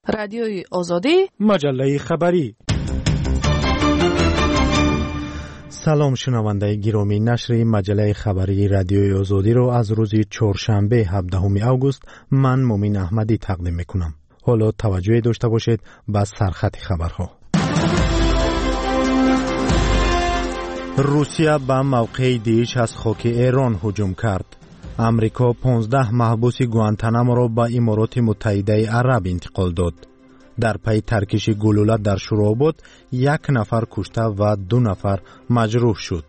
رادیوی آزادی، مجله خبری. سلام شنونده گرامی، نشر مجله خبری رادیوی آزادی رو از روز چهارشنبه 17 اوگوست من مومین احمدی تقدیم میکنم. حالا توجه داشته باشید به سرخط خبرها. روسیه به موقع دیش از خاک ایران هجوم کرد. امریکا 15 محبوس گوانتانامو را به امارات متحده عرب انتقال داد. در پی ترکش گلوله در شوراباد 1 نفر کشته و 2 نفر مجروح شد.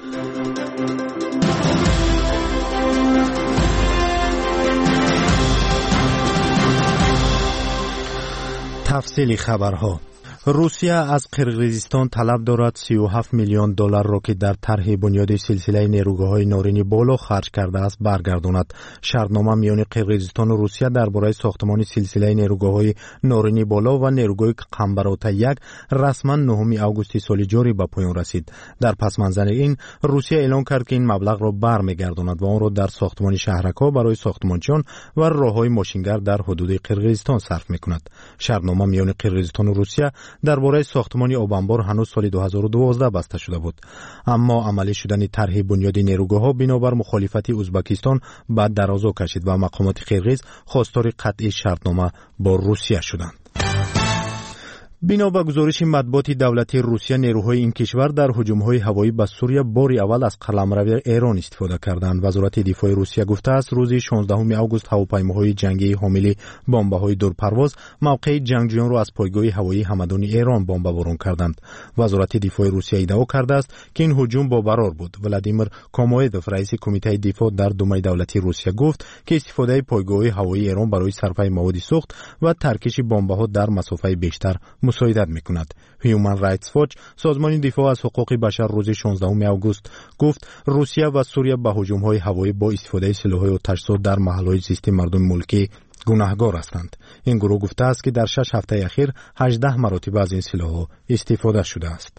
تفصیل خبرها. روسیه از قرقیزستان طلب دارد 37 میلیون دلار را که در طرح بنیاد سلسله نیروگاه‌های نارینی بالا خرج کرده است برگرداند. شرطنامه میان قرقیزستان و روسیه درباره ساختمان سلسله نیروگاه‌های نارینی بالا و نیروگاه قنبراتا 1 رسما 9 اوگوست سال جاری به پایان رسید. در پس منظر این روسیه اعلام کرد که این مبلغ را برمیگرداند و آن را در ساختمان شهرک‌ها برای ساختمانچیان و راه‌های ماشینگر در حدود قرقیزستان صرف می‌کند. شرطنامه میان قرقیزستان و روسیه درباره ساختمان آبانبار هنوز سال 2012 بسته شده بود، اما عملی شدن طرح بنیاد نیروگاه‌ها بنابر مخالفت ازبکستان بعد درازا کشید و مقامات قرقیز خواستار قطعی شرطنامه با روسیه شدند. بنا به گزارش مطبوعات دولتی روسیه، نیروهای این کشور در هجوم‌های هوایی به سوریه بار اول از قلمرو ایران استفاده کردند. وزارت دفاع روسیه گفته است روز 16 اوگوست هواپیماهای جنگی حامل بمب‌های دورپرواز موقع جنگجویان را از پایگاه هوایی همدان ایران بمباران کردند. وزارت دفاع روسیه ادعا کرده است که این هجوم باورار بود. ولادیمیر کومویدوف رئیس کمیته دفاع در دومای دولتی روسیه گفت که استفاده پایگاه هوایی ایران برای صرفه مواد سوخت و ترکیش بمب‌ها در مسافت بیشتر مساعدت میکند. هیومن رایتس واچ، سازمان دفاع از حقوق بشر، روز 16 اوگوست گفت روسیه و سوریه به هجوم‌های هوایی با استفاده سلاح‌های آتش‌سوز در محل‌های زیستی مردم ملکی گناهکار هستند. این گروه گفته است که در 6 هفته اخیر 18 مرتبه از این سلاح‌ها استفاده شده است.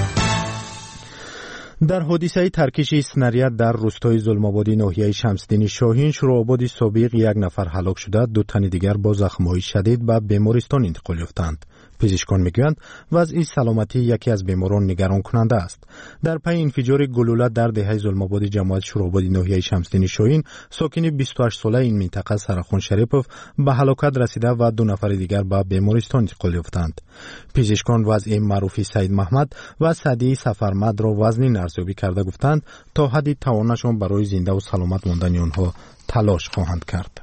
در حادثه ترکش اسنریت در روستای ظلم‌آبادی ناحیه شمس‌دین شاهین شوراباد سابق 1 نفر هلاک شده، 2 تن دیگر با زخم‌های شدید به بیمارستان انتقال یافتند. پزشکان میگویند وضع سلامتی یکی از بیماران نگران کننده است. در پی انفجار گلوله در دهه ظلم‌آباد جماعت شوراباد ناحیه شمس‌دین شاهین، ساکن 28 ساله این منطقه سرخان شریپوف به هلاکت رسیده و 2 نفر دیگر به بیمارستان انتقال یافتند. پزشکان وضع معروفی سید محمد و سعدی سفرمد را وزنی ارزیابی کرده گفتند تا حدی توانشان برای زنده و سلامت ماندن آنها تلاش خواهند کرد.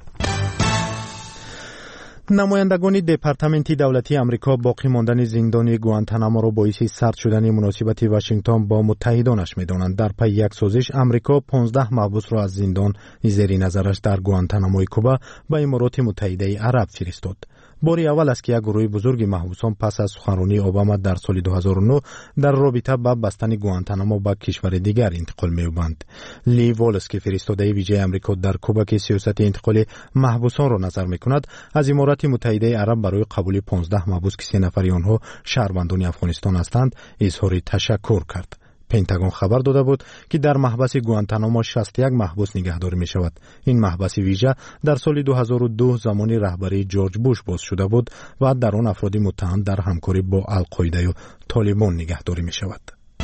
نمایندگان دپارتمنت دولتی آمریکا باقی ماندن زندان گوانتانامو را باعث سرد شدن مناسبت واشنگتن با متحدانش می‌دانند. در پی یک سازش آمریکا 15 محبوس را از زندان زیر نظرش در گوانتاناموی کوبا به امارات متحده عرب فرستاد. باری اول است که یک گروه بزرگ محبوسان پس از سخنرانی اوباما در سال 2009 در رابطه با بستن گوانتانامو به کشور دیگر انتقال می‌یابند. لی والس که فرستاده ویژه آمریکا در کوبا که سیاست انتقال محبوسان را نظر می‌کند، از امارات متحده عرب برای قبول 15 محبوس که 3 نفر آنها شهروندان افغانستان هستند اظهار تشکر کرد. پنتاگون خبر داده بود که در محبس گوانتانامو 61 محبوس نگهداری می شود. این محبس ویژه در سال 2002 زمان رهبری جورج بوش باز شده بود و در آن افراد متهم در همکاری با القاعده و طالبان نگهداری می شود.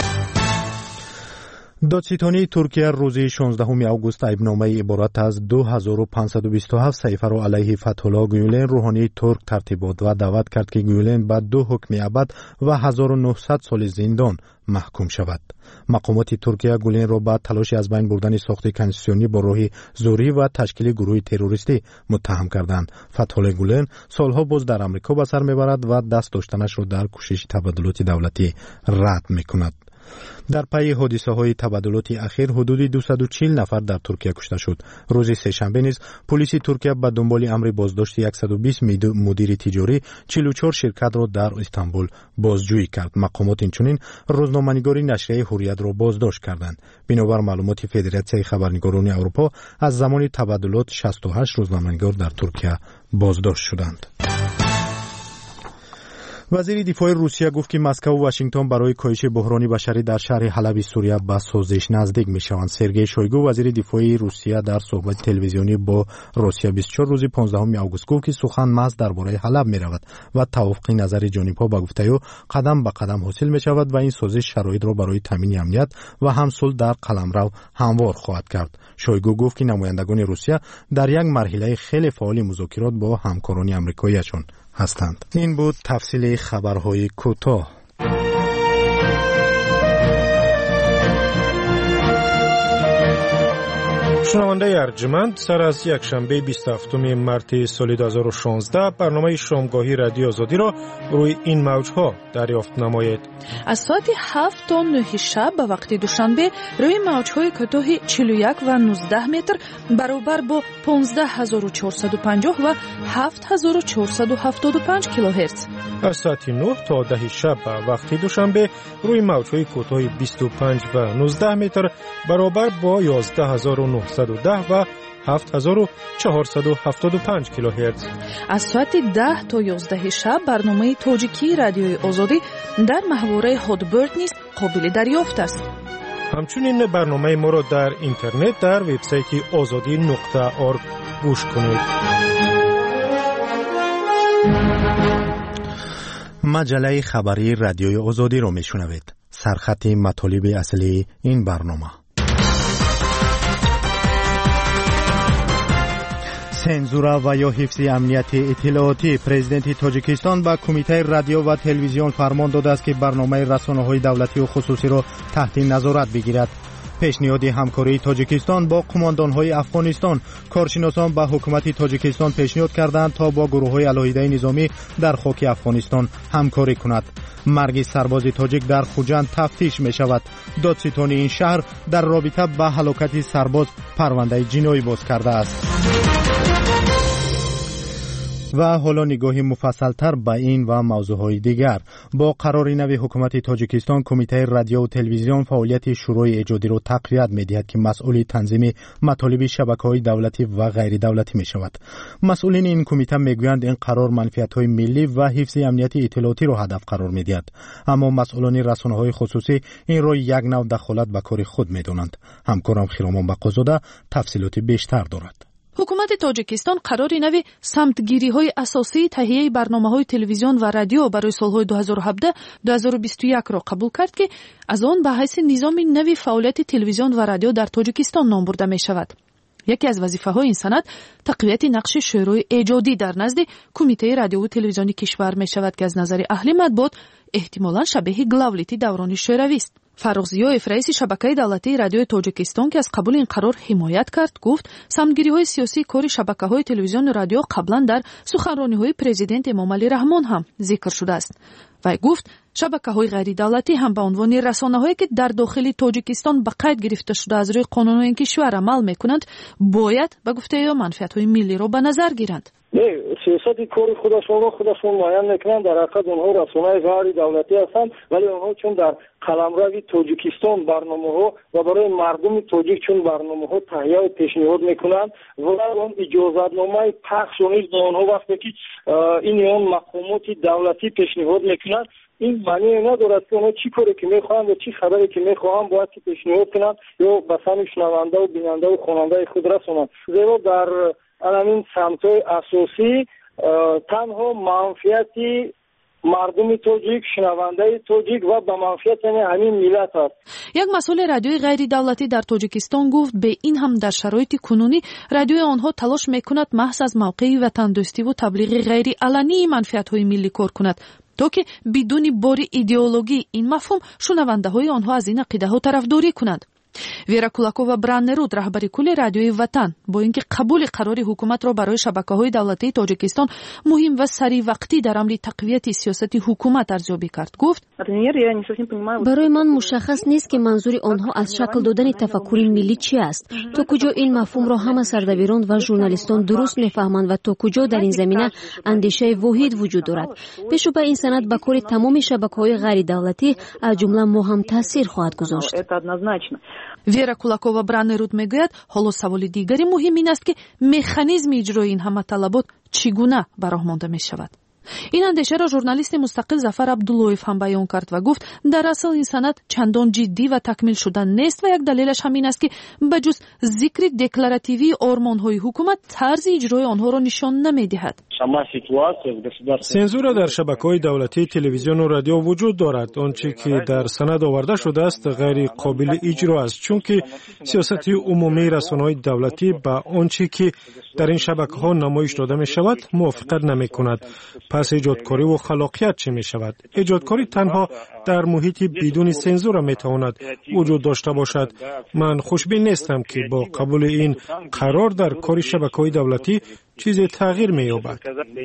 دادستانی ترکیه روز 16 اوگوست ایبنامه عبارت از 2527 صفحه را علیه فتح‌الله گولن روحانی ترک ترتیب و دعوت کرد که گولن به 2 حکم ابد و 1900 سال زندان محکوم شود. مقامات ترکیه گولن را به تلاش از بین بردن ساخت کنستیتوسیونی با راه زوری و تشکیل گروه تروریستی متهم کردند. فتح‌الله گولن سالها باز در آمریکا به سر میبرد و دست داشتنش را در کوشش تبادلات دولتی رد میکند. در پی حادثه‌های تبادلات اخیر حدود 240 نفر در ترکیه کشته شد. روز سه‌شنبه نیز پلیس ترکیه به دنبال امر بازداشت 120 مدیر تجاری 44 شرکت را در استانبول بازجویی کرد. مقامات اینچنین روزنامه‌نگار نشریه حریت را بازداشت کردند. بنابر معلومات فدراسیون خبرنگاران اروپا از زمان تبادلات 68 روزنامه‌نگار در ترکیه بازداشت شدند. вазири дифои Русия гуфт ки Москва ва Вашингтон барои коҳиши буҳрони башарӣ дар шаҳри Ҳалаби Сурия ба созиш наздик мешаванд. Сергей Шойгу, вазири дифои Русия, дар суҳбати телевизионӣ бо Русия 24 рӯзи 15 август гуфт ки сухан маҳз дар бораи Ҳалаб меравад ва тавофуқи назари ҷонибҳо ба гуфтаё қадам ба қадам ҳосил мешавад ва ин созиш шароитро барои таъмини амният ва ҳамсулҳ дар қаламрав ҳамвор хоҳад кард. Шойгу гуфт ки намояндагони Русия дар як марҳилаи хеле фаъоли музокирот бо ҳамкорони амрикоиашон ҳастанд. ин буд тафсили хабарҳои кӯтоҳ. шунавандаи арҷманд, сар аз якшанбе 27 марти соли 2016 барномаи шомгоҳи радиои Озодиро рӯи ин мавҷҳо дарёфт намоед. аз соати 7 то 9 шаб ба вақти душанбе рӯи мавҷҳои кӯтоҳи 41 ва 19 метр баробар бо 15450 ва 7475 килоҳерц. аз соати 9 то 10 шаб ба вақти душанбе рӯи мавҷҳои кӯтоҳи 25 ва 19 метр баробар бо 11910 ва 7475 килоҳерц. аз соати 10 то 11 шаб барномаи тоҷикии радиои Озодӣ дар маҳвораи Ҳотбёрд низ қобили дарёфт аст. ҳамчунин барномаи моро дар интернет дар вебсайти ozodi.org гӯш кунед. маҷалаи хабарии радиои Озодиро мешунавед. сархати матолиби аслии ин барнома. сензура ва ё ҳифзи амнияти иттилоотӣ. Президенти Тоҷикистон ба Кумитаи радио ва телевизион фармон додааст ки барномаи расонаҳои давлатию хусусиро таҳти назорат бигирад. пешниҳоди ҳамкории Тоҷикистон бо қумондонҳои Афғонистон. коршиносон ба ҳукумати Тоҷикистон пешниҳод карданд то бо гурӯҳҳои алоҳидаи низомӣ дар хоки Афғонистон ҳамкорӣ кунад. марги сарбози тоҷик дар Хуҷанд тафтиш мешавад. додситони ин шаҳр дар робита ба ҳалокати сарбоз парвандаи ҷиноӣ боз кардааст. ва ҳоло нигоҳи муфассалтар ба ин ва мавзӯъҳои дигар. бо қарори нави ҳукумати Тоҷикистон Кумитаи радио телевизион фаъолияти шӯрои эҷодиро тақвият медиҳад ки масъули танзими матолиби шабакаҳои давлатӣ ва ғайридавлатӣ мешавад. масъулини ин кумита мегӯянд ин қарор манфиатҳои миллӣ ва ҳифзи амнияти иттилоотиро ҳадаф қарор медиҳад. аммо масъулони расонаҳои хусусӣ инро як нав дахолат ба кори худ медонанд. ҳамкорам Хиромон Бақозода тафсилоти бештар дорад. ҳукумати Тоҷикистон қарори нави самтгириҳои асосии таҳияи барномаҳои телевизион ва радио барои солҳои 2017-2021-ро қабул кард ки аз он ба ҳайси низоми нави фаъолияти телевизион ва радио дар Тоҷикистон ном бурда мешавад. яке аз вазифаҳои ин санад тақвияти нақши шӯрои эҷодӣ дар назди Кумитаи радиову телевизиони кишвар мешавад ки аз назари аҳли матбуот эҳтимолан шабеҳи главлити даврони шӯравист. Фаррух Зиёев, раиси шабакаи давлатии радиои Тоҷикистон, ки аз қабули ин қарор ҳимоят кард, гуфт самтгириҳои сиёсии кори шабакаҳои телевизиону радио қаблан дар суханрониҳои президент Эмомалӣ Раҳмон ҳам зикр шудааст. вай гуфт шабакаҳои ғайридавлатӣ ҳам ба унвони расонаҳое ки дар дохили Тоҷикистон ба қайд гирифта шуда аз рӯи қонунҳои ин кишвар амал мекунанд, бояд ба гуфтаи ё манфиатҳои миллиро ба назар гиранд. сиёсати кори худашон муайян мекунанд. дар ҳақиқат онҳо расонаи ғайри давлатӣ ҳастанд, вале онҳо чун дар қаламрави Тоҷикистон барномаҳо ва барои мардуми тоҷик чун барномаҳо таҳияу пешниҳод мекунанд ва он иҷозатномаи пахш ониз ба онҳо вақте ки ин он мақомоти давлатӣ пешниҳод мекунанд, ин маъние надорад ки онҳо чӣ коре ки мехоҳанд ё чӣ хабаре ки мехоҳанд бояд ки пешниҳод кунанд ё ба сами шунавандаву бинандаву хонандаи худ расонанд. зеро дар анамин самтҳои асосӣ танҳо манфиати мардуми тоҷик, шунавандаи тоҷик ва ба манфиат ҳамин миллат аст. як масъули радиои ғайридавлатӣ дар Тоҷикистон гуфт бе ин ҳам дар шароити кунунӣ радиои онҳо талош мекунад маҳз аз мавқеи ватандӯстиву таблиғи ғайриалании манфиатҳои миллӣ кор кунад, то ки бидуни бори идеологӣ ин мафҳум шунавандаҳои онҳо аз ин ақидаҳо тарафдорӣ кунанд. Вера Кулакова Браннеруд, раҳбари кулли радиои Ватан, бо ин ки қабули қарори ҳукуматро барои шабакаҳои давлатии Тоҷикистон муҳим ва саривақтӣ дар амри тақвияти сиёсати ҳукумат арзёбӣ кард, гуфт: барои ман мушаххас нест ки манзури онҳо аз шакл додани тафаккури миллӣ чӣ аст. то куҷо ин мафҳумро ҳама сардабирон ва журналистон дуруст мефаҳманд ва то куҷо дар ин замина андешаи воҳид вуҷуд дорад. бешубҳа ин санад ба кори тамоми шабакаҳои ғайридавлатӣ аз ҷумла мо ҳам таъсир хоҳад гузошт. Вера Кулакова Браннеруд мегӯяд, ҳоло саволи дигари муҳим ин аст ки механизми иҷрои ин ҳама талабот чӣ гуна ба роҳ монда мешавад. این اندیشه را ژورنالیست مستقل ظفر عبداللهیف هم بیان کرد و گفت در اصل این سند چندان جدی و تکمیل شده نیست و یک دلیلش همین است که بجز ذکر دکلراتیوی آرمان‌های حکومت طرز اجرای آنها را نشان نمی‌دهد. سانسور در شبکه‌های دولتی تلویزیون و رادیو وجود دارد. آنچه که در سند آورده شده است غیر قابل اجرا است، چون که سیاست عمومی رسانه‌های دولتی با آنچه که در این شبکه‌ها نمایش داده می‌شود موافقت نمی‌کند. پس ایجادکاری و خلاقیت چه می‌شود؟ ایجادکاری تنها در محیط بدون سانسور می‌تواند وجود داشته باشد. من خوشبین نیستم که با قبول این قرار در کار شبکه‌های دولتی چیزی تغییر می‌یابد.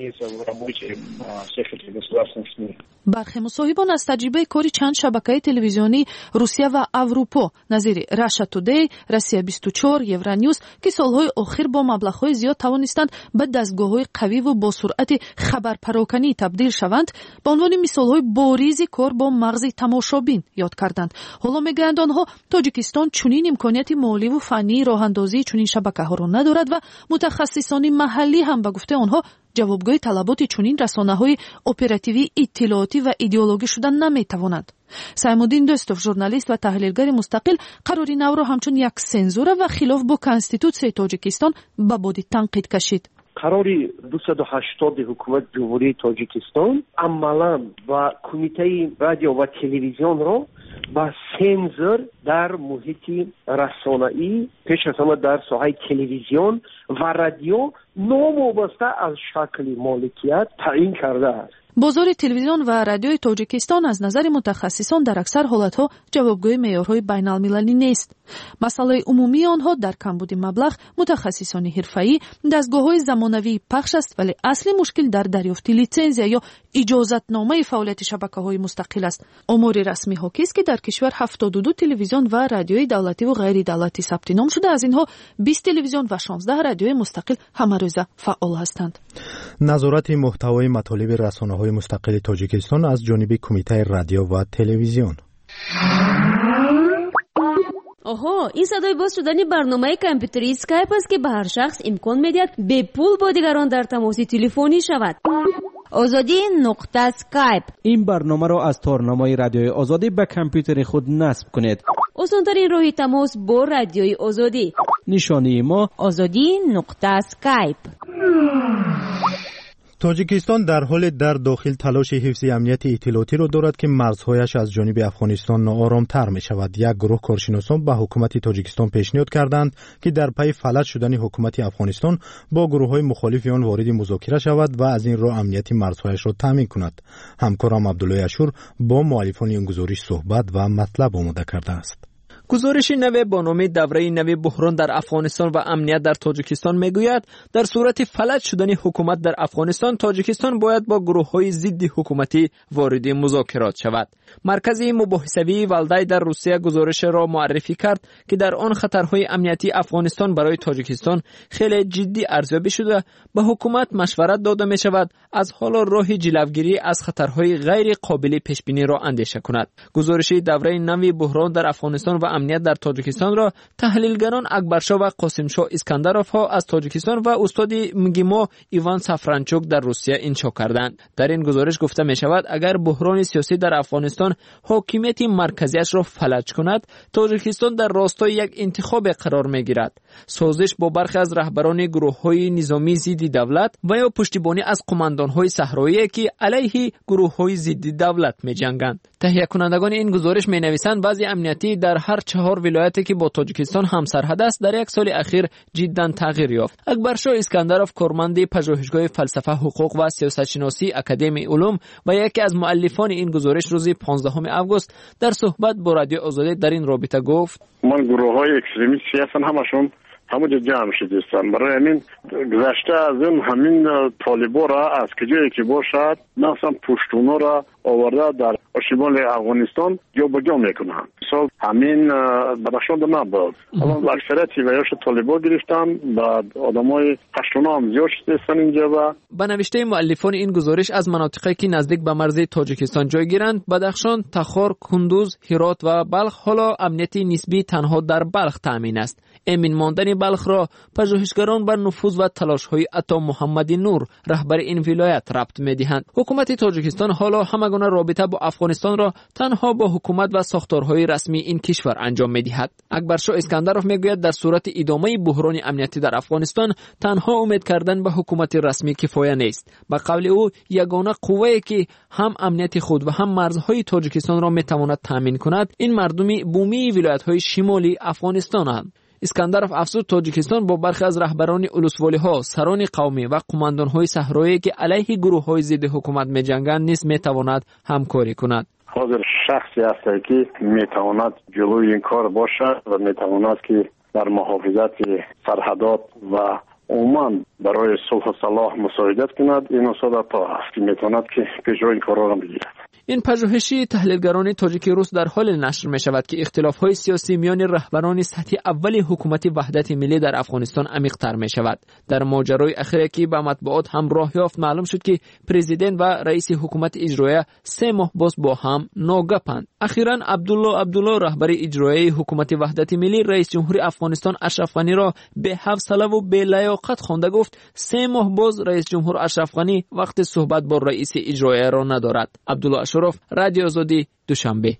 برخی مصاحبان از تجربه کاری چند شبکه تلویزیونی روسیه و اروپا نظیر راشا تودی، روسیه 24، یورانیوس که سالهای اخیر با مبلغ‌های زیاد توانستند به دستگاه‌های قوی و با سرعت خبر پراکنی تبدیل شوند، به عنوان مثال‌های بارز کار با مغز تماشابین یاد کردند. حالا می‌گویند آنها تاجیکستان چنین امکانیت مالی و فنی راه‌اندازی چنین شبکه‌ها را ندارد و متخصصان محلی هم به گفته آنها جوابگوی طلبات چنین رسانه‌های اپراتیوی اطلاعاتی و ایدئولوژی شدن نمی‌توانند. سیمودین دوستوف ژورنالیست و تحلیلگر مستقل قراری نو را همچون یک سانسور و خلاف با کنستیتوسیای تاجیکستان به باد تنقید کشید. قراری 280 حکومت جمهوری تاجیکستان عملاً با کمیته رادیو و تلویزیون را با سانسور در محیط رسانه‌ای پیش از همه در ساحه تلویزیون و رادیو نوابسته از شکل مالکیت تعیین کرده است. بازار تلویزیون و رادیوی تاجیکستان از نظر متخصصان در اکثر حالتها جوابگوی معیارهای بین‌المللی نیست. مسئله عمومی آنها در کمبود مبلغ، متخصصان حرفه‌ای، دستگاه‌های زمانوی پخش است، ولی اصلی مشکل در دریافت لیسانس یا اجازتنامه فعالیت شبکه‌های مستقل است. آمار رسمی حاکی است که در کشور 72 تلویزیون و رادیوی دولتی و غیر دولتی ثبت نام شده، از اینها 20 تلویزیون و 16 رادیوی مستقل همه‌روزه فعال هستند. نظارت محتوای مطالب رسانه‌های مستقل تاجیکستان از جانب کمیته رادیو و تلویزیون. آها، این صدای باز شدن برنامه کامپیوتری اسکایپ است که به هر شخص امکان می‌دهد به پول با دیگران در تماس تلفنی شود. azadi.skype. این برنامه را از تارنمای رادیوی آزادی به کامپیوتر خود نصب کنید. آسان‌ترین راه تماس با رادیوی آزادی. نشانی ما azadi.skype. تاجیکستان در حال در داخل تلاش حفظ امنیت اطلاعاتی را دارد که مرزهایش از جانب افغانستان ناآرام‌تر می‌شود. یک گروه کارشناسان به حکومت تاجیکستان پیشنهاد کردند که در پی فلج شدن حکومت افغانستان با گروه‌های مخالف آن وارد مذاکره شود و از این راه امنیت مرزهایش را تامین کند. همکارم عبدالله اشور با مؤلفان این گزارش صحبت و مطلب آماده کرده است. گزارش نو با نام دوره نو بحران در افغانستان و امنیت در تاجیکستان میگوید در صورت فلج شدن حکومت در افغانستان، تاجیکستان باید با گروه‌های ضد حکومتی وارد مذاکرات شود. مرکز مباحثوی والدای در روسیه گزارش را معرفی کرد که در آن خطرهای امنیتی افغانستان برای تاجیکستان خیلی جدی ارزیابی شده، به حکومت مشورت داده می شود از حالا راه جلوگیری از خطرهای غیر قابل پیش بینی را اندیشه کند. گزارش دوره نو بحران در افغانستان و امنیت در تاجیکستان را تحلیلگران اکبرشاه و قاسمشاه اسکندروف ها از تاجیکستان و استاد مگیما ایوان سافرانچوک در روسیه انشا کردند. در این گزارش گفته می شود اگر بحران سیاسی در افغانستان حاکمیت مرکزیش را فلج کند، تاجیکستان در راستای یک انتخاب قرار می گیرد: سازش با برخی از رهبران گروه‌های نظامی ضد دولت و یا پشتیبانی از قماندان‌های صحرایی که علیه گروه‌های ضد دولت می‌جنگند. تهیه کنندگان این گزارش می‌نویسند وضع امنیتی در هر 4 ولایتی که با تاجیکستان همسرحد است در یک سال اخیر جداً تغییر یافت. اکبرشاه اسکندروف، کارمند پژوهشگاه فلسفه، حقوق و سیاست شناسی اکادمی علوم و یکی از مؤلفان این گزارش، روز 15 آگوست در صحبت با رادیو آزادی در این رابطه گفت: من گروه‌های اکستریمیستی هستن همشون همونجا جمع شدیستن. برای همین گذشته از این همین طالبا را از کجایی که باشد مثلا پشتونا را آورده در شمال افغانستان جا به جا میکنند. مثلا همین بدخشان در نبود. الان اکثریت ویاش طالبان گرفتن، بعد آدمای پشتونا هم زیاد شدن اینجا. و به نوشته مؤلفان این گزارش از مناطقی که نزدیک به مرز تاجیکستان جای گیرند، بدخشان، تخار، کندوز، هرات و بلخ، حالا امنیتی نسبی تنها در بلخ تامین است. امین ماندن بلخ را پژوهشگران بر نفوذ و تلاش‌های عطا محمد نور رهبر این ولایت ربط می‌دهند. حکومت تاجیکستان حالا همگونه رابطه با افغانستان را تنها با حکومت و ساختارهای رسمی این کشور انجام می‌دهد. اکبرشاه اسکندرов میگوید در صورت ادامه بحران امنیتی در افغانستان تنها امید کردن به حکومت رسمی کفایه نیست. به قول او یگانه قوه‌ای که هم امنیت خود و هم مرزهای تاجیکستان را می‌تواند تامین کند این مردمی بومی ولایت‌های شمالی افغانستان است. اسکندرов افزود تاجیکستان با برخی از رهبران اولوسوالی‌ها، سران قومی و قماندان‌های صحرایی که علیه گروه‌های ضد حکومت می‌جنگند نیز می‌تواند همکاری کند. حاضر شخصی است که می‌تواند جلوی این کار باشد و می‌تواند که در محافظت سرحدات و عموما برای صلح و صلاح مساعدت کند. این اصلا تا است که می‌تواند که پیش روی این کارا را بگیرد. این پژوهشی تحلیلگران تاجیک روس در حال نشر می شود که اختلاف‌های سیاسی میان رهبران سطحی اول حکومت وحدت ملی در افغانستان عمیق‌تر می شود. در ماجرای اخیری که به مطبوعات هم راه یافت معلوم شد که پرزیدنت و رئیس حکومت اجرایی 3 ماه باز با هم ناگپند. اخیراً عبدالله رهبر اجرایی حکومت وحدت ملی رئیس جمهوری افغانستان اشرف غنی را به حوصله و به لیاقت خوانده گفت 3 ماه باز رئیس جمهور اشرف غنی وقت صحبت با رئیس اجرایی را ندارد. عبدالله اشرف، رادیو آزادی، دوشنبه.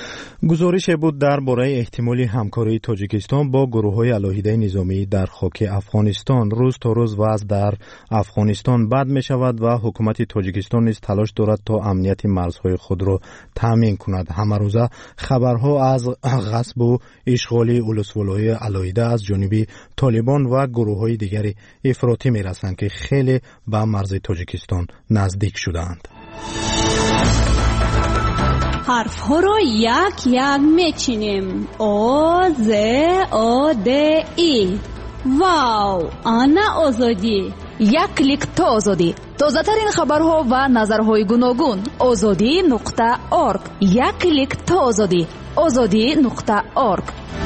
گزارش بود درباره احتمالی همکاری تاجیکستان با گروه‌های علیحده نظامی در خاک افغانستان. روز تا روز وضع در افغانستان بد می شود و حکومت تاجیکستان نیز تلاش دارد تا امنیت مرزهای خود را تامین کند. همه روزه خبرها از غصب و اشغال اولوسوالی‌های علیحده از جانب طالبان و گروه‌های دیگری افراطی می رسند که خیلی به مرز تاجیکستان نزدیک شده‌اند. حرف ها رو یک یک میچینیم. او ز او د ای. واو، آنا آزادی. یک کلیک تا آزادی. تازه ترین خبرها و نظرهای گوناگون. azadi.org. یک کلیک تا آزادی. azadi.org.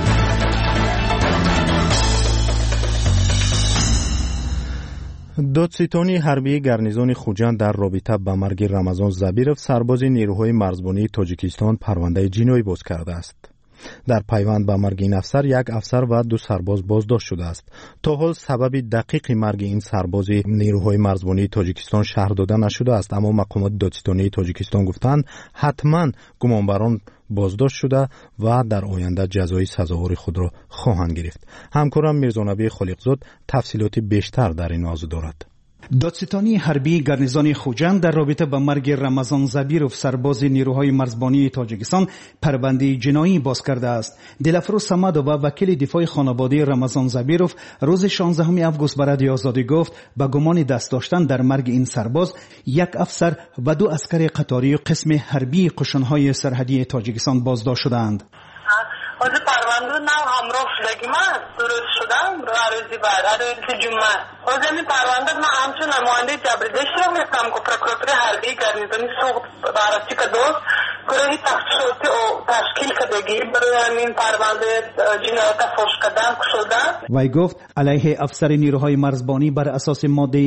دادستانی حربی گارنیزون خوجند در رابطه با مرگ رمضان زبیرов سرباز نیروهای مرزبانی تاجیکستان پرونده جنایی باز کرده است. در پیوند به مرگ این افسر 1 افسر و 2 سرباز بازداشت شده است. تا حال سبب دقیق مرگ این سرباز نیروهای مرزبانی تاجیکستان شرح داده نشده است، اما مقامات دادستانی تاجیکستان گفتند حتما گمانبران بازداشت شده و در آینده جزای سزاوار خود را خواهند گرفت. همکارم میرزانبی خالقزاد تفصیلات بیشتر در این موضوع دارد. دادستانی حربی گارنیزون خوجند در رابطه با مرگ رمضان زبیرov سرباز نیروهای مرزبانی تاجیکستان پرونده جنایی باز کرده است. دلفروز صمدووا وکیل دفاع خانواده رمضان زبیرov روز 16 آگوست به رادیو آزادی گفت با گمان دست داشتن در مرگ این سرباز 1 افسر و 2 عسکر قطاری قسم حربی قشنهای سرحدی تاجیکستان بازداشت شدند. از پرونده نو همراه شدگی من درست شدم روزی بعد روز جمعه از این پرونده من همچون نماینده جبردشت رو میستم که پروکراتور حربی گارنیزونی سوخت براستی که دوست گروهی تحقیقاتی او تشکیل کردگی برای این پرونده جنایت فحش کردن شده. وی گفت علیه افسر نیروهای مرزبانی بر اساس ماده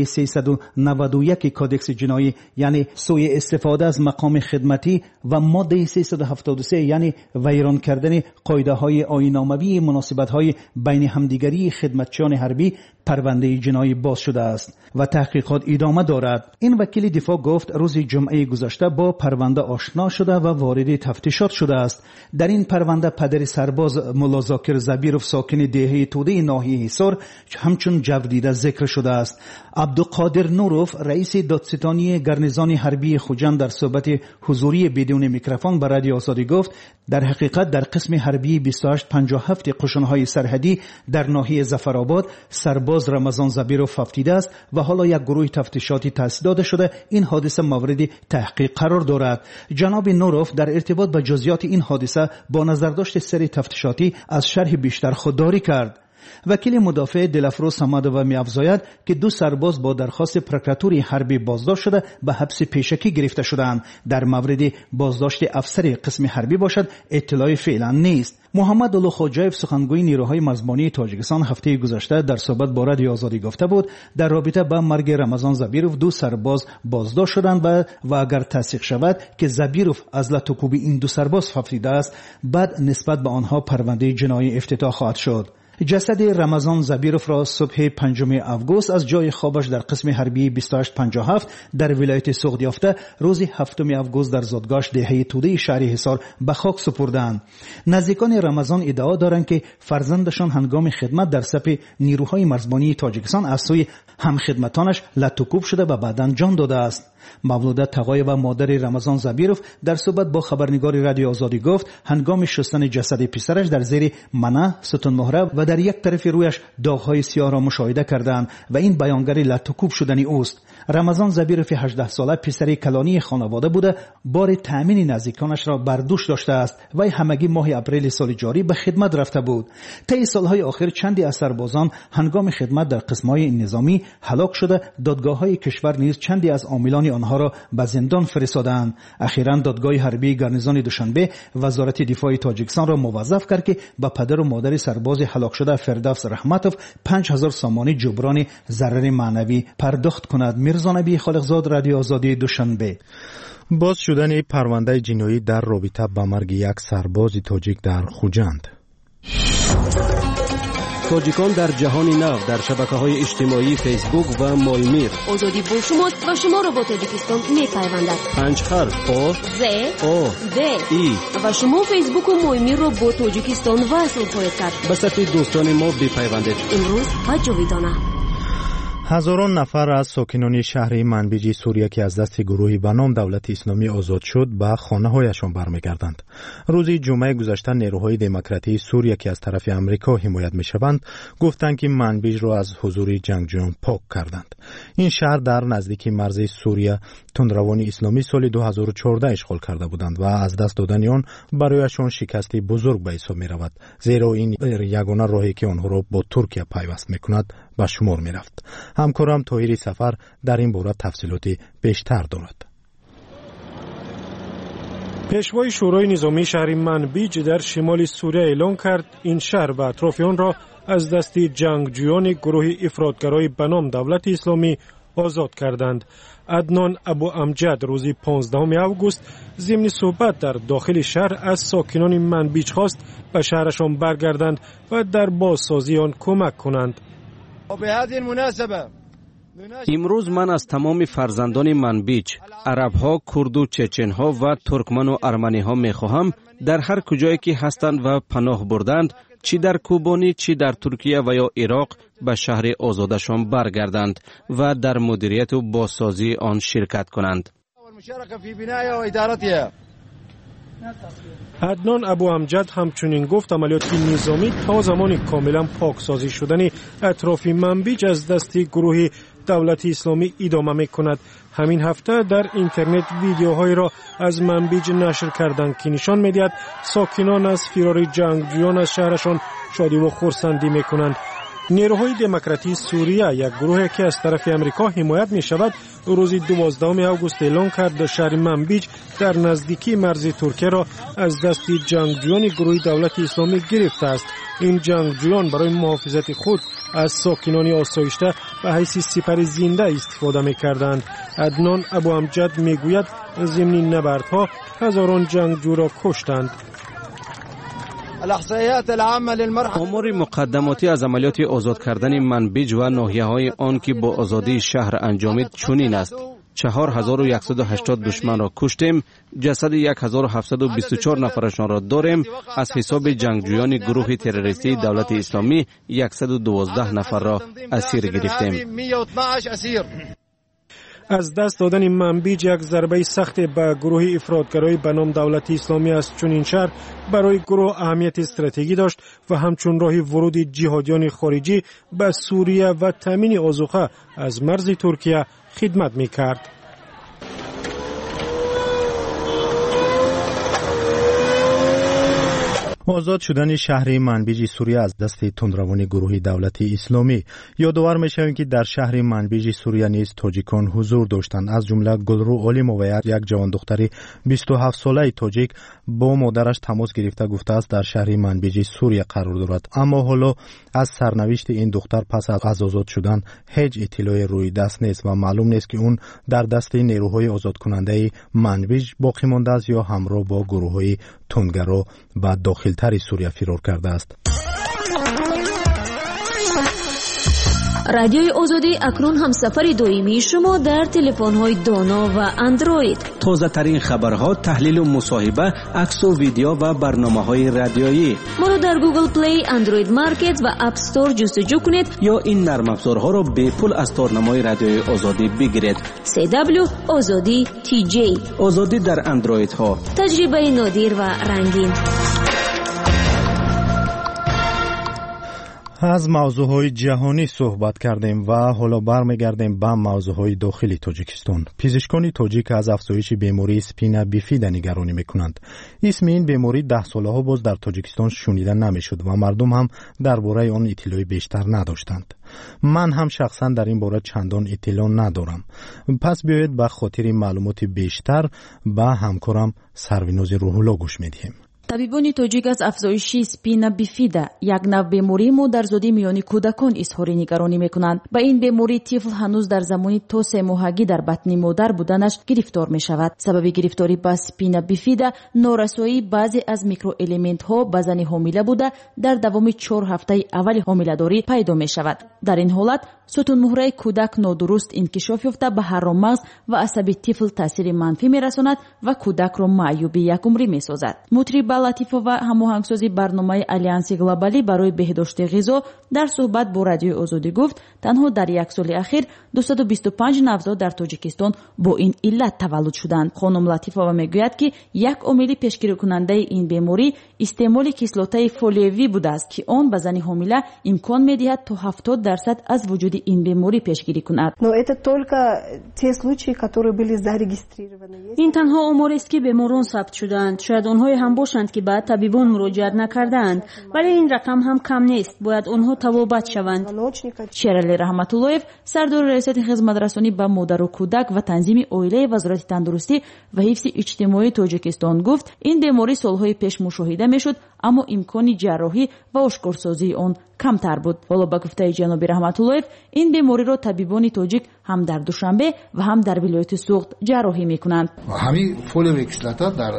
391 کودکس جنایی یعنی سوء استفاده از مقام خدمتی و ماده 373 یعنی ویران کردن قاعده‌های آیین‌ناموی مناسبت‌های بین همدیگری خدمتچیان حربی پرونده جنایی باز شده است و تحقیقات ادامه دارد. این وکیل دفاع گفت روز جمعه گذشته با پرونده آشنا شده و وارد تفتیشات شده است. در این پرونده پدر سرباز مولا زاکر زبیرov ساکن دهه توده ناحیه حصار همچون جبردیده ذکر شده است. عبدالقادر نوروف رئیس دادستانی گارنیزون حربی خوجند در صحبت حضوری بدون میکروفون به رادیو آزادی گفت در حقیقت در قسم حربی 2857 قشنهای سرحدی در ناحیه ظفرآباد سرباز رمضان زبیرov افتیده است و حالا یک گروه تفتیشاتی تأسیس داده شده این حادثه مورد تحقیق قرار دارد. جناب نوروف در ارتباط با جزئیات این حادثه با نظرداشت سری تفتیشاتی از شرح بیشتر خودداری کرد. وکیل مدافع دلفروز صمدوی می‌افزاید که 2 سرباز با درخواست پروکراتوری حربی بازداشت شده به حبس پیشکی گرفته شدند. در مورد بازداشت افسر قسم حربی باشد اطلاعی فعلا نیست. محمد اولو خوجایف سخنگوی نیروهای مرزبانی تاجیکستان هفته گذشته در صحبت با رادیو آزادی گفته بود در رابطه با مرگ رمضان زبیروف 2 سرباز بازداشت شدند و اگر تصدیق شود که زبیروف از لطوکوب این 2 سرباز خفته است بعد نسبت به آنها پرونده جنایی افتتاح خواهد شد. جسد رمضان زبیروف را صبح 5 آگوست از جای خوابش در قسم حربی 2857 در ولایت سوغد یافته روز 7 آگوست در زادگاهش دهه توده شهر حصار به خاک سپردند. نزدیکان رمضان ادعا دارند که فرزندشان هنگام خدمت در صف نیروهای مرزبانی تاجیکستان از سوی همخدمتانش لطوکوب شده و بعداً جان داده است. مولوده تقای و مادر رمضان زبیروف در صحبت با خبرنگار رادیو آزادی گفت هنگام شستن جسد پسرش در زیر منه، ستون مهره و در یک طرف رویش داغ‌های سیاه را مشاهده کردند و این بیانگر لطوکوب شدنی اوست. رمضان زبیروف 18 ساله پسر کلانی خانواده بوده، بار تأمین نزدیکانش را بر دوش داشته است و همگی ماه اپریل سال جاری به خدمت رفته بود. طی سالهای آخر چندی از سربازان هنگام خدمت در قسم‌های نظامی هلاک شده، دادگاه‌های کشور نیز چندی از عاملان آنها را به زندان فرستادند. اخیراً دادگاه حربی گارنیزون دوشنبه وزارت دفاع تاجیکستان را موظف کرد که به پدر و مادر سرباز هلاک شده فردوس رحمتوف 5000 سامانه جبران ضرر معنوی پرداخت کند. میرزا نبی خالقزاد، رادیو آزادی دوشنبه. باز شدن پرونده جنایی در رابطه با مرگ یک سرباز تاجیک در خوجند. تاجیکان در جهان نو در شبکه‌های اجتماعی فیسبوک و مایمیر. آزادی با شماست و شما را با تاجیکستان می‌پیوندد. 5 حرف آ ز آ د ای و شما فیسبوک و مایمیر را با تاجیکستان وصل خواهید کرد. به صفحه دوستان ما بپیوندید. امروز و جاویدانه. هزاران نفر از ساکنان شهر منبیج سوریه که از دست گروهی به نام دولت اسلامی آزاد شد به خانه‌هایشان برمیگردند. روز جمعه گذشته نیروهای دموکراتی سوریه که از طرف امریکا حمایت می‌شوند گفتند که منبیج را از حضور جنگجویان پاک کردند. این شهر در نزدیکی مرز سوریه تندروان اسلامی سال 2014 اشغال کرده بودند و از دست دادن آن برایشان شکستی بزرگ به حساب می‌رود، زیرا این یگانه راهی که آنها را با ترکیه پیوست می‌کند به شمار می‌رفت. همکارم طاهری سفر در این باره تفصیلات بیشتر دارد. پیشوای شورای نظامی شهر منبیج در شمال سوریه اعلام کرد این شهر و اطراف آن را از دست جنگجویان گروه افراطگرای به نام دولت اسلامی آزاد کردند. عدنان ابو امجد روز 15 آگوست ضمن صحبت در داخل شهر از ساکنان منبیج خواست به شهرشان برگردند و در بازسازی آن کمک کنند. امروز من از تمام فرزندان منبیج، عرب‌ها، کرد و چچن‌ها و ترکمن و ارمنی‌ها می‌خواهم در هر کجایی که هستند و پناه بردند، چی در کوبانی چی در ترکیه و یا عراق، به شهر آزادشان برگردند و در مدیریت و بازسازی آن شرکت کنند. عدنان ابو امجد همچنین گفت عملیات نظامی تا زمان کاملا پاکسازی شدن اطراف منبیج از دست گروه دولت اسلامی ادامه می‌کند. همین هفته در اینترنت ویدیوهایی را از منبیج نشر کردند که نشان می‌دهد ساکنان از فرار جنگجویان از شهرشان شادی و خرسندی می‌کنند. نیروهای دموکراتی سوریه، یک گروهی که از طرف امریکا حمایت می شود، روز 12 آگوست اعلام کرد شهر منبیج در نزدیکی مرز ترکیه را از دست جنگجویان گروه دولت اسلامی گرفته است. این جنگجویان برای محافظت خود از ساکنان آسایشته به حیث سپر زنده استفاده می کردند. عدنان ابو امجد می گوید ضمن نبردها هزاران جنگجو را کشتند. آمار مقدماتی از عملیات آزاد کردن منبیج و ناحیه‌های آن که با آزادی شهر انجامید چنین است: 4180 دشمن را کشتیم، جسد 1724 نفرشان را داریم. از حساب جنگجویان گروه تروریستی دولت اسلامی 112 نفر را اسیر گرفتیم. از دست دادن منبیج یک ضربه سخت به گروه افراطگرای به نام دولت اسلامی است، چون این شهر برای گروه اهمیت استراتژیکی داشت و همچون راه ورود جهادیان خارجی به سوریه و تامین آذوقه از مرز ترکیه خدمت می‌کرد. آزاد شدن شهر منبیج سوریه از دست تندروان گروه دولتی اسلامی. یادآور می‌شویم که در شهر منبیج سوریه نیز تاجیکان حضور داشتند، از جمله گلرو اولیمووا، یک جوان دختری 27 ساله تاجیک با مادرش تماس گرفته گفته است در شهر منبیج سوریه قرار دارد، اما حالا از سرنوشت این دختر پس از آزاد شدن هیچ اطلاعی روی دست نیست و معلوم نیست که اون در دست نیروهای آزاد کننده منبیج باقی مانده است یا همراه با گروه‌های تندگرا و داخلتر سوریه فرار کرده است. رادیوی آزادی اکنون همسفر دائمی شما در تلفن‌های دانا و اندروید. تازه‌ترین خبرها، تحلیل و مصاحبه، عکس و ویدیو و برنامه‌های رادیویی. ما رو در گوگل پلی، اندروید مارکت و اپ استور جستجو کنید یا این نرم افزارها را به پول از تارنمای رادیوی آزادی بگیرید. CW آزادی TJ. آزادی در اندروید ها. تجربه نادر و رنگین. از موضوعهای جهانی صحبت کردیم و حالا برمیگردیم به موضوعهای داخلی تاجیکستان. پزشکان تاجیک از افزایش بیماری اسپینا بیفیدا نگرانی میکنند. اسم این بیماری 10 سالها باز در تاجیکستان شنیده نمیشد و مردم هم درباره آن اطلاعی بیشتر نداشتند. من هم شخصا در این باره چندان اطلاع ندارم. پس بیایید به خاطر معلومات بیشتر به همکارم سرویناز روح‌الله گوش میدیم. طبیبان تاجیک از افزایش اسپینا بیفیدا، یک نوع بیماری مادرزادی میان کودکان اظهار نگرانی میکنند. با این بیماری طفل هنوز در زمانی تا 3 ماهگی در بطن مادر بودنش گرفتار می شود. سبب گرفتاری با اسپینا بیفیدا نارسایی بعضی از میکرو الیمنت ها به زن حامله بوده در دوام 4 هفته اول حامله‌داری پیدا می شود. در این حالت ستون مهره کودک نادرست انکشاف یافته به حرام مغز و عصب طفل تاثیر منفی می رساند و کودک را معیوب یک عمری می سازد. مطرب لطیفووا هماهنگسازی برنامه آلیانس گلوبالی برای بهداشت غذا در صحبت با رادیوی آزادی گفت تنها در 1 سال اخیر 225 نوزاد در تاجیکستان با این علت تولد شدند. خانم لطیفووا میگوید که یک عامل پیشگیری کننده این بیماری استعمال کیسلوته فولیوی بوده است که آن به زن حامله امکان میدهد تا 70% از وجود این بیماری پیشگیری کند. این تنها آماری است که بیماران ثبت شدند. شاید آنها هم باشند که بعد طبیبان مراجعه نکردند، ولی این رقم هم کم نیست. باید آنها توابت شوند. شیرالی رحمت اللهیف سردار ریاست خدمت رسانی به مادر و کودک و تنظیم عائله وزارت تندرستی و حفظ اجتماعی تاجیکستان گفت این بیماری سالهای پیش مشاهده میشد، اما امکان جراحی و آشکارسازی آن کمتر بود. حالا با گفته جناب رحمت اللهیف این بیماری را طبیبان تاجیک هم در دوشنبه و هم در ولایت سوخت جراحی میکنند. همین فولیوی کیسلوتا در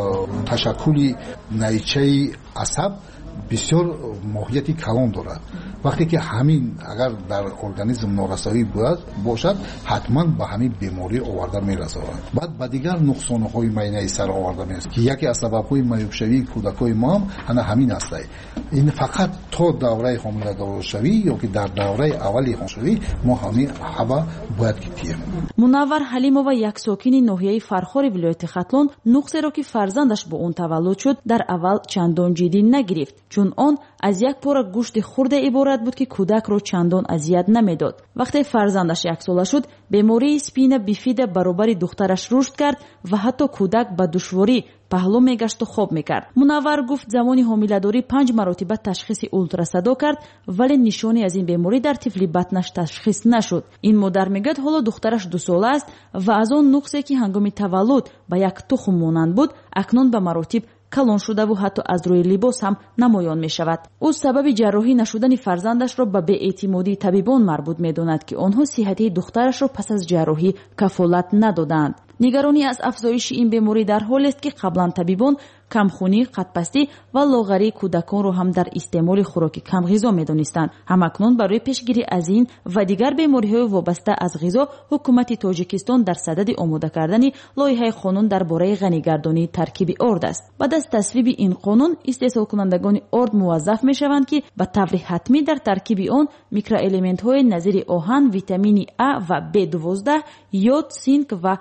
تشکل نیچه عصب بسیار ماهیت کلان دارد. وقتی که همین اگر در ارگانیسم نارسایی باشد حتما به همین بیماری آورده میرسد. بعد به دیگر نقصانهای معینه سر آورده میرسد که یکی از سببهای معیوب شوی کودکای ما هم همین است. این فقط تا دوره حاملگی شوی یا که در دوره اولی حاملگی ما همین حبا باید گیریم. منور حلیمووا یک ساکن ناحیه فرخار ولایت ختلان نقصی را که فرزندش با اون تولد شد در اول چندان جدی نگرفت، چون آن از یک پاره گوشت خرد عبارت بود که کودک را چندان اذیت نمیداد. وقتی فرزندش 1 ساله شد بیماری اسپینا بیفیدا برابر دخترش رشد کرد و حتی کودک به دشواری پهلو میگشت و خواب میکرد. منور گفت زمانی حامله‌داری 5 مرتبه تشخیص اولتراسادا کرد ولی نشانی از این بیماری در طفل بطنش تشخیص نشد. این مادر میگه حالا دخترش 2 ساله است و از آن نقصی که هنگام تولد به یک تخم مانند بود اکنون به مراتب کلان شده و حتی از روی لباس هم نمایان می شود. او سبب جراحی نشدن فرزندش را به بی‌اعتمادی طبیبان مربوط می داند که آنها صحت دخترش را پس از جراحی کفالت ندادند. نگرانی از افزایش این بیماری در حال است که قبلا طبیبان کمخونی، قدپستی و لاغری کودکان را هم در استعمال خوراک کم غذا می‌دانستند. همکنون برای پیشگیری از این و دیگر بیماری‌های وابسته از غذا حکومت تاجیکستان در صدد آماده کردن لایحه قانون درباره غنی‌گردانی ترکیب آرد است. بعد از تصویب این قانون استحصال کنندگان آرد موظف می‌شوند که به طور حتمی در ترکیب آن میکروالمنت‌های نظیر آهن، ویتامین A و B12، یود، سینک و فولات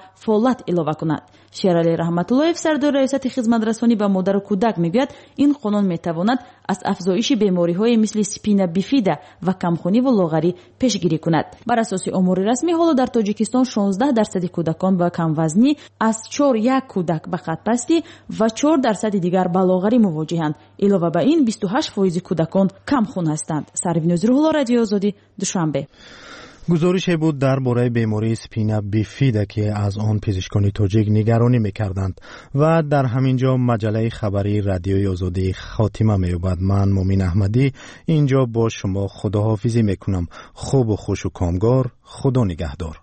حالت اضافه کند. شیرعلی رحمت‌اللهیف سردار ریاست خدمترسانی به مادر و کودک میگوید این قانون میتواند از افزایش بیماری‌های مثل سپینا بیفیدا و کمخونی و لاغری پیشگیری کند. بر اساس امور رسمی حالا در تاجیکستان 16% کودکان با کم وزنی از 4 کودک به خط‌پستی و 4% دیگر با لاغری مواجهند. علاوه بر این 28% کودکان کمخون هستند. سروینوز روح الله، رادیو آزادی، دوشنبه. گزارش بود درباره بیماری سپینا بیفیدا که از آن پزشکان تاجیک نگرانی می‌کردند و در همینجا مجله خبری رادیوی آزادی خاتمه می‌یابد. من مومین احمدی اینجا با شما خداحافظی می‌کنم. خوب و خوش و کامگار. خدا نگهدار.